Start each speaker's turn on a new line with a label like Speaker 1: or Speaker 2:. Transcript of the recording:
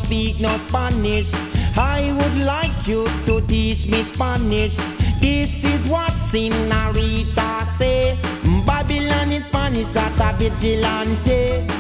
Speaker 1: speak no Spanish. I would like you to teach me Spanish. This is what Senorita say. Babylon in Spanish, that a vigilante.